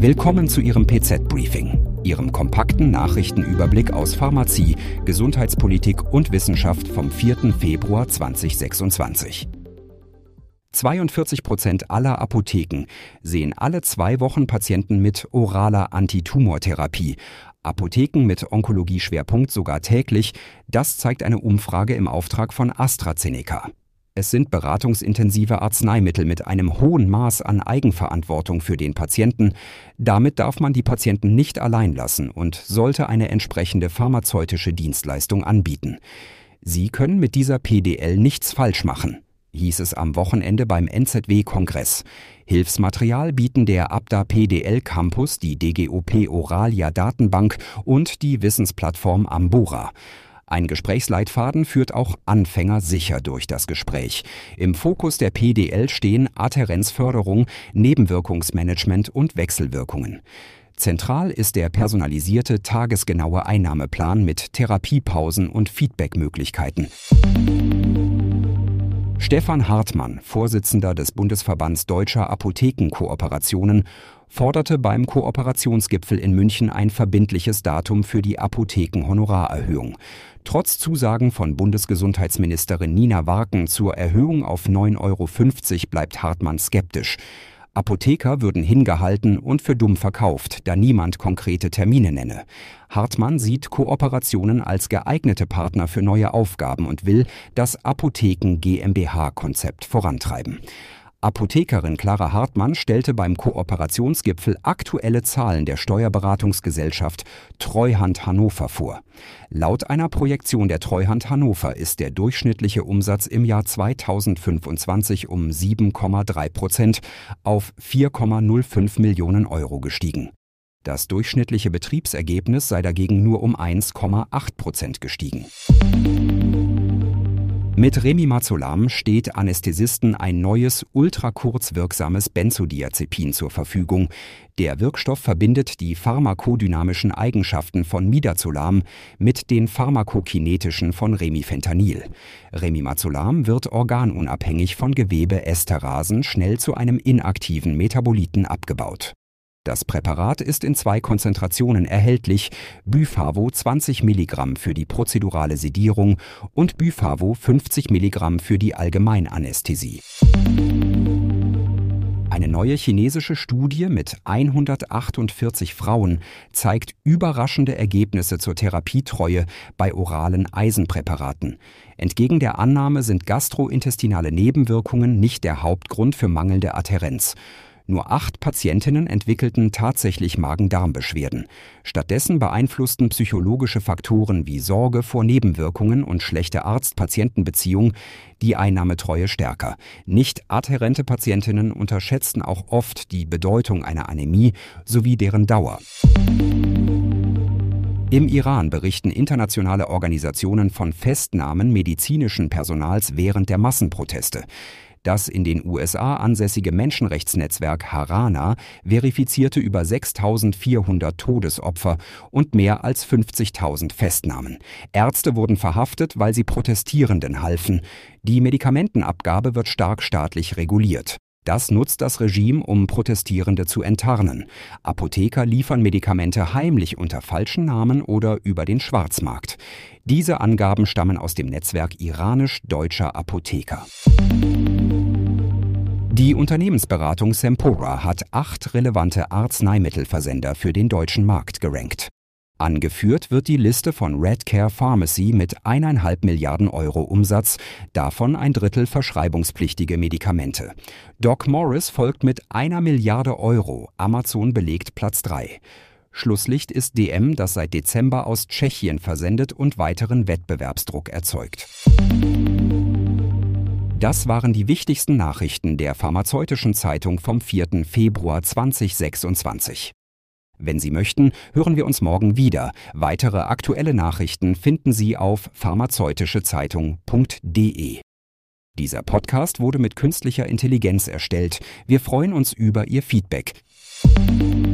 Willkommen zu Ihrem PZ-Briefing, Ihrem kompakten Nachrichtenüberblick aus Pharmazie, Gesundheitspolitik und Wissenschaft vom 4. Februar 2026. 42% aller Apotheken sehen alle 2 Wochen Patienten mit oraler Antitumortherapie. Apotheken mit Onkologie-Schwerpunkt sogar täglich. Das zeigt eine Umfrage im Auftrag von AstraZeneca. Es sind beratungsintensive Arzneimittel mit einem hohen Maß an Eigenverantwortung für den Patienten. Damit darf man die Patienten nicht allein lassen und sollte eine entsprechende pharmazeutische Dienstleistung anbieten. Sie können mit dieser PDL nichts falsch machen, hieß es am Wochenende beim NZW-Kongress. Hilfsmaterial bieten der Abda PDL Campus, die DGOP Oralia Datenbank und die Wissensplattform Ambora. Ein Gesprächsleitfaden führt auch Anfänger sicher durch das Gespräch. Im Fokus der PDL stehen Adhärenzförderung, Nebenwirkungsmanagement und Wechselwirkungen. Zentral ist der personalisierte, tagesgenaue Einnahmeplan mit Therapiepausen und Feedbackmöglichkeiten. Stefan Hartmann, Vorsitzender des Bundesverbands Deutscher Apothekenkooperationen, forderte beim Kooperationsgipfel in München ein verbindliches Datum für die Apothekenhonorarerhöhung. Trotz Zusagen von Bundesgesundheitsministerin Nina Warken zur Erhöhung auf 9,50 € bleibt Hartmann skeptisch. Apotheker würden hingehalten und für dumm verkauft, da niemand konkrete Termine nenne. Hartmann sieht Kooperationen als geeignete Partner für neue Aufgaben und will das Apotheken GmbH-Konzept vorantreiben. Apothekerin Clara Hartmann stellte beim Kooperationsgipfel aktuelle Zahlen der Steuerberatungsgesellschaft Treuhand Hannover vor. Laut einer Projektion der Treuhand Hannover ist der durchschnittliche Umsatz im Jahr 2025 um 7,3% auf 4,05 Millionen € gestiegen. Das durchschnittliche Betriebsergebnis sei dagegen nur um 1,8% gestiegen. Mit Remimazolam steht Anästhesisten ein neues, ultrakurzwirksames Benzodiazepin zur Verfügung. Der Wirkstoff verbindet die pharmakodynamischen Eigenschaften von Midazolam mit den pharmakokinetischen von Remifentanil. Remimazolam wird organunabhängig von Gewebeesterasen schnell zu einem inaktiven Metaboliten abgebaut. Das Präparat ist in 2 Konzentrationen erhältlich, Byfavo 20 Milligramm für die prozedurale Sedierung und Byfavo 50 Milligramm für die Allgemeinanästhesie. Eine neue chinesische Studie mit 148 Frauen zeigt überraschende Ergebnisse zur Therapietreue bei oralen Eisenpräparaten. Entgegen der Annahme sind gastrointestinale Nebenwirkungen nicht der Hauptgrund für mangelnde Adhärenz. Nur 8 Patientinnen entwickelten tatsächlich Magen-Darm-Beschwerden. Stattdessen beeinflussten psychologische Faktoren wie Sorge vor Nebenwirkungen und schlechte Arzt-Patienten-Beziehung die Einnahmetreue stärker. Nicht adhärente Patientinnen unterschätzten auch oft die Bedeutung einer Anämie sowie deren Dauer. Im Iran berichten internationale Organisationen von Festnahmen medizinischen Personals während der Massenproteste. Das in den USA ansässige Menschenrechtsnetzwerk Harana verifizierte über 6.400 Todesopfer und mehr als 50.000 Festnahmen. Ärzte wurden verhaftet, weil sie Protestierenden halfen. Die Medikamentenabgabe wird stark staatlich reguliert. Das nutzt das Regime, um Protestierende zu enttarnen. Apotheker liefern Medikamente heimlich unter falschen Namen oder über den Schwarzmarkt. Diese Angaben stammen aus dem Netzwerk iranisch-deutscher Apotheker. Die Unternehmensberatung Sempora hat 8 relevante Arzneimittelversender für den deutschen Markt gerankt. Angeführt wird die Liste von Redcare Pharmacy mit 1,5 Milliarden € Umsatz, davon ein Drittel verschreibungspflichtige Medikamente. Doc Morris folgt mit 1 Milliarde €, Amazon belegt Platz 3. Schlusslicht ist DM, das seit Dezember aus Tschechien versendet und weiteren Wettbewerbsdruck erzeugt. Das waren die wichtigsten Nachrichten der Pharmazeutischen Zeitung vom 4. Februar 2026. Wenn Sie möchten, hören wir uns morgen wieder. Weitere aktuelle Nachrichten finden Sie auf pharmazeutischezeitung.de. Dieser Podcast wurde mit künstlicher Intelligenz erstellt. Wir freuen uns über Ihr Feedback.